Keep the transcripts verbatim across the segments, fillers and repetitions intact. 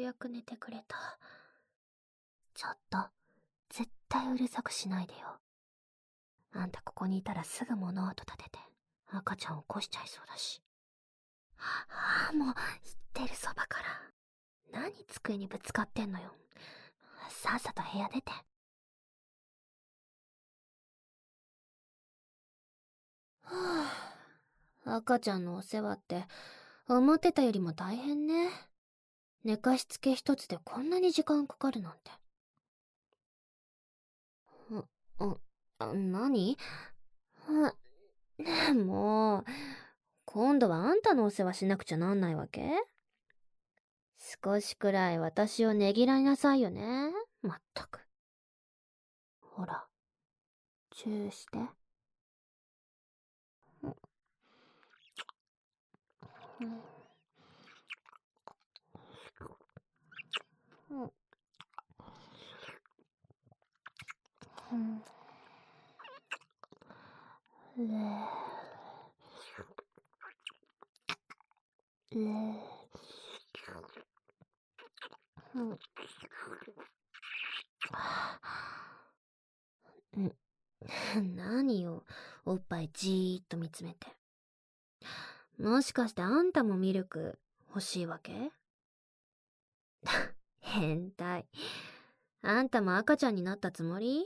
やく寝てくれた。ちょっと、絶対うるさくしないでよ。あんたここにいたらすぐ物音立てて、赤ちゃん起こしちゃいそうだし。ああ、もう、言ってるそばから。何机にぶつかってんのよ。さっさと部屋出て。はあ、赤ちゃんのお世話って、思ってたよりも大変ね。寝かしつけ一つでこんなに時間かかるなんて。あ、あ、何？あ、もう、今度はあんたのお世話しなくちゃなんないわけ？少しくらい私をねぎらいなさいよね。まったく。ほら、チューして。うんうんうん、れれうんうん何よ、おっぱいじーっと見つめて。もしかしてあんたもミルク欲しいわけ？変態。あんたも赤ちゃんになったつもり？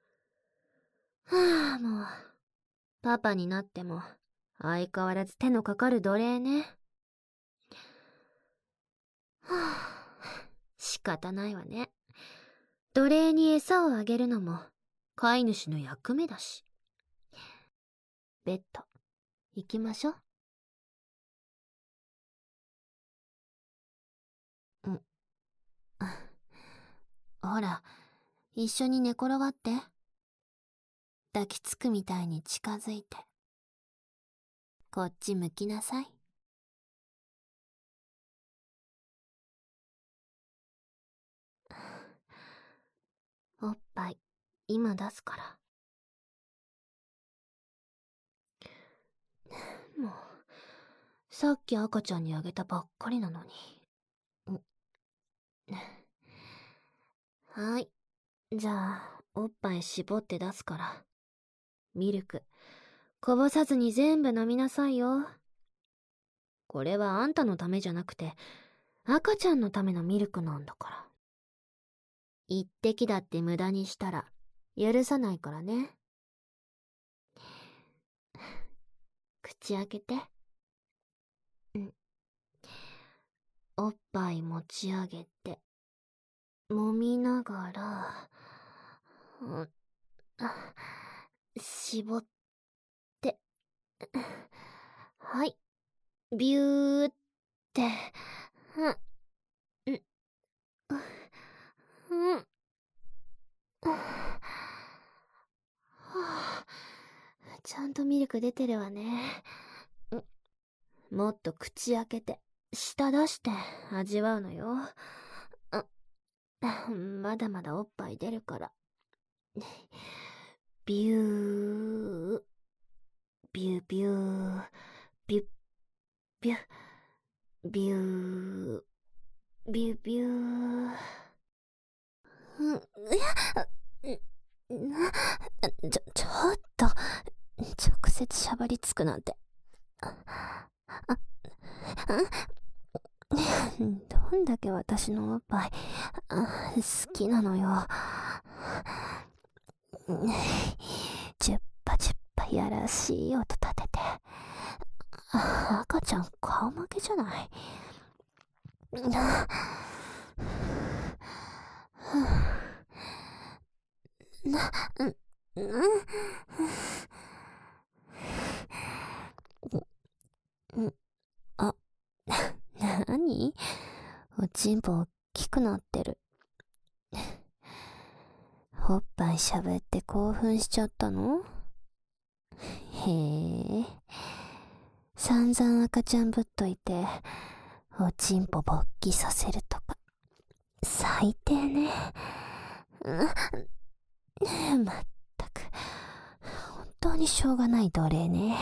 はあ、もう。パパになっても、相変わらず手のかかる奴隷ね。はあ、仕方ないわね。奴隷に餌をあげるのも、飼い主の役目だし。ベッド、行きましょう。うん。ほら、一緒に寝転がって。抱きつくみたいに近づいて。こっち向きなさい。おっぱい、今出すから。もう、さっき赤ちゃんにあげたばっかりなのに。はい。じゃあ、おっぱい絞って出すから。ミルク、こぼさずに全部飲みなさいよ。これはあんたのためじゃなくて、赤ちゃんのためのミルクなんだから。一滴だって無駄にしたら、許さないからね。口開けて。うん。おっぱい持ち上げて、揉みながら、うん、絞って、はい、ビューって、うん、うん、うん、はあ、ちゃんとミルク出てるわね。もっと口開けて、舌出して味わうのよ。まだまだおっぱい出るから。ビュー、ビュービュー、ビュッ、ビュッ、ビュー、ビュービュー。うん、ちょ、ちょっと、直接しゃばりつくなんて。どんだけ私のおっぱい好きなのよ。ジュッパジュッパやらしい音立てて。赤ちゃん顔負けじゃない。な、うん、うん、あ、なに？おちんぽ大きくなってる。おっぱいしゃぶって興奮しちゃったの？へえ。散々赤ちゃんぶっといて、おちんぽ勃起させるとか。最低ね。まったく、本当にしょうがない奴隷ね。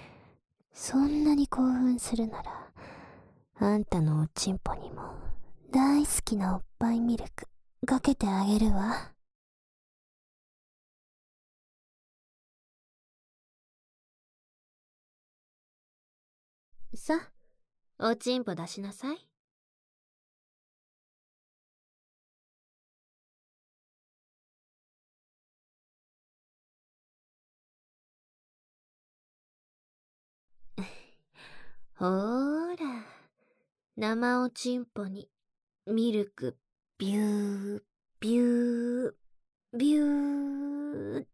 そんなに興奮するなら、あんたのおちんぽにも大好きなおっぱいミルクかけてあげるわ。さ、おちんぽ出しなさい。ほーら、生おちんぽにミルクビュービュービュー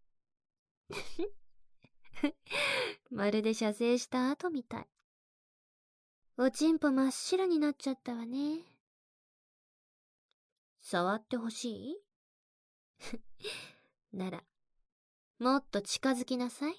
まるで射精した後みたい。おちんぽ真っ白になっちゃったわね。触ってほしいなら、もっと近づきなさい。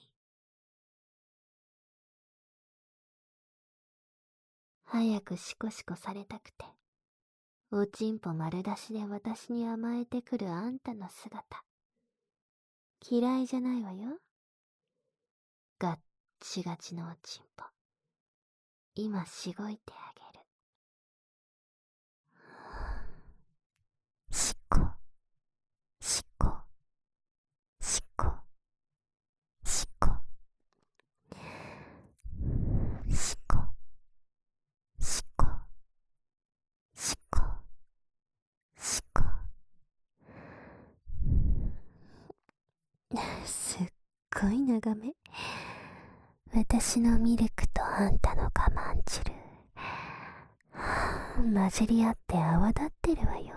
早くシコシコされたくて、おちんぽ丸出しで私に甘えてくるあんたの姿。嫌いじゃないわよ。ガッチガチのおちんぽ。今しごいてあげる。しこ、しこ、しこ、しこ、しこ、しこ、しこ、しこ。すっごい眺め。私のミルクとあんたの我慢汁。混じり合って泡立ってるわよ。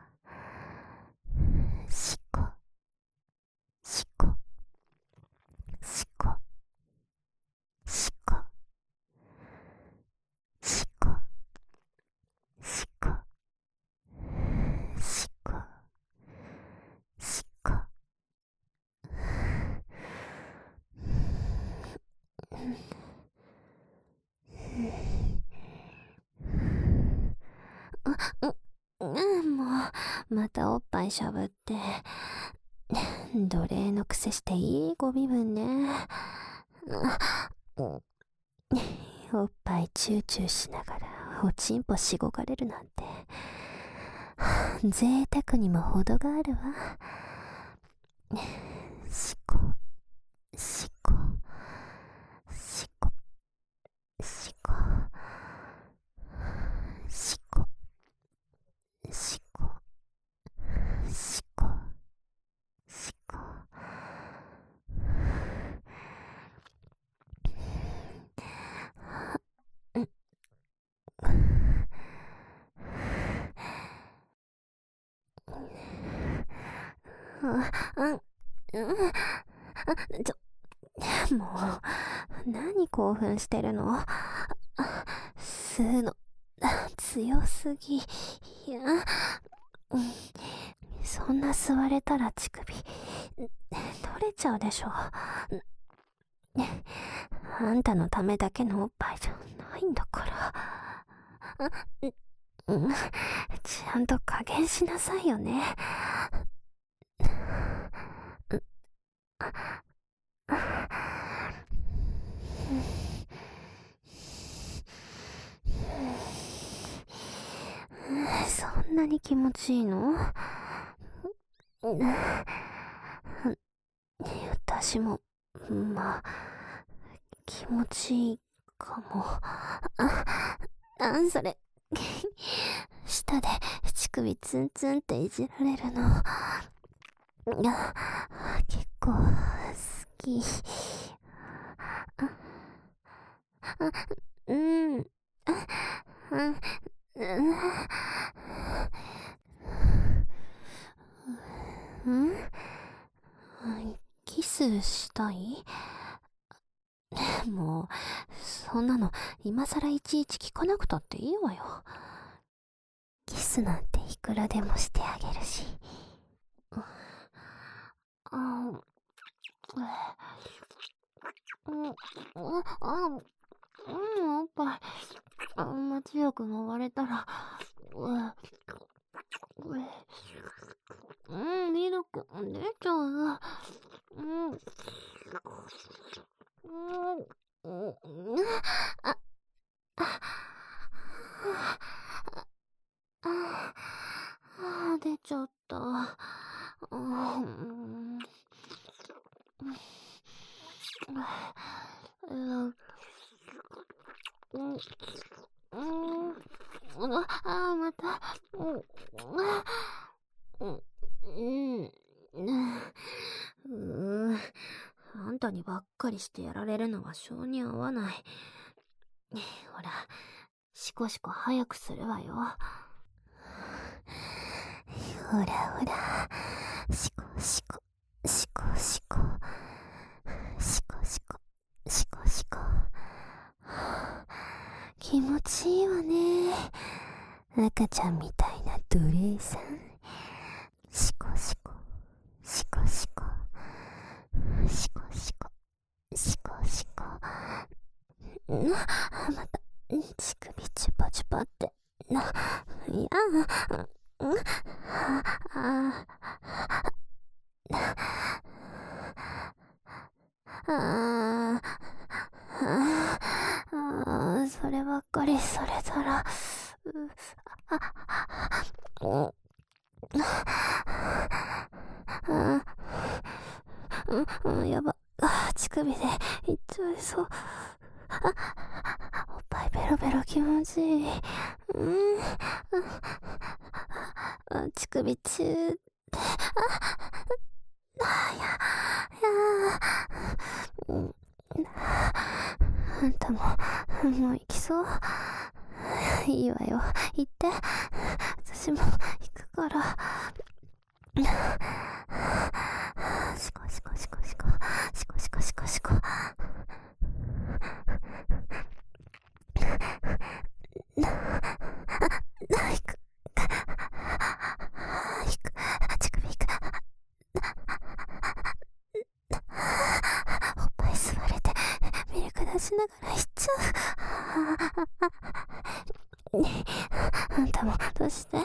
しこ、しこ、しこ、しこ、しこ、しこ、しこ、しこ。う、うん、もう、またおっぱいしゃぶって。奴隷のくせしていいご身分ね。おっぱいチューチューしながらおちんぽしごかれるなんて。贅沢にも程があるわ。しこ、しこ、しこ、しこ、しこ、しこ、しこ、しこ。うん、うん、ちょ、もう、何興奮してるの？吸うの、強すぎ。いや、そんな吸われたら乳首、取れちゃうでしょ。あんたのためだけのおっぱいじゃないんだから。うん、ちゃんと加減しなさいよね。そんなに気持ちいいの？私も、まあ、気持ちいいかも。あ、あ、それ、舌で乳首ツンツンっていじられるの。あ、結構好き。あ、あ、うん、あ、あ、うん、うん、キスしたい？もう、そんなの今さらいちいち聞かなくたっていいわよ。キスなんていくらでもしてあげるし。あ、うん、うん、あ、うん、おっぱい、あんま強く揉まれたら、うん、ミルク出ちゃう。うん、うん、うん、あ、あ、あ、 ちゃった。うん。うん。うん。ああ、また。うん。うん。うん。あんたにばっかりしてやられるのは性に合わない。ほら、シコシコ早くするわよ。ほらほら、シコシコ、シコシコ、シコシコ、シコシコ。気持ちいいわね。赤ちゃんみたいな奴隷さん。シコシコ、シコシコ、シコシコ、シコシコ。な、また、乳首チュパチュパって。な、いや、うん、ああ、ああ、そればっかりされたら、う、あ、うん、うん、やば、乳首でいっちゃいそう。おっぱいベロベロ気持ちいい。うん、あ、乳首チューって、あ、あ、や、や、うん、あんたも、もう行きそう？いいわよ、行って。私も行くから。シコシコシコシコ、シコシコシコシコ。な、な、行く。行く。乳首行く。おっぱい吸われて、ミルク出しながら行っちゃう。あんたも、どうして？行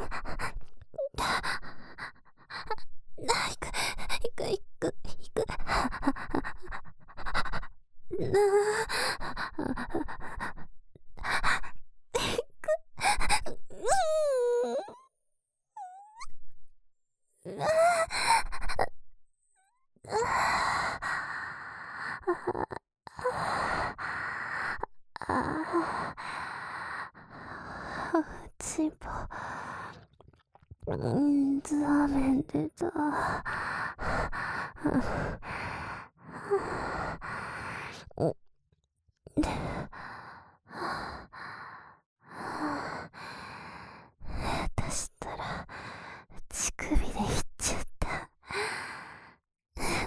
く、行く、行く、行く。なあ。チボ、うん、ザーメン出た。私ったら乳首でいっちゃった。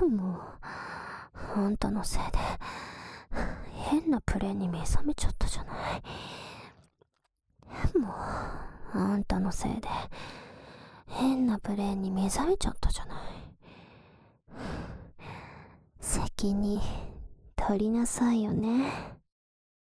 もうあんたのせいで変なプレーに目覚めちゃったじゃない。もうあんたのせいで変なプレーに目覚めちゃったじゃない。責任取りなさいよね。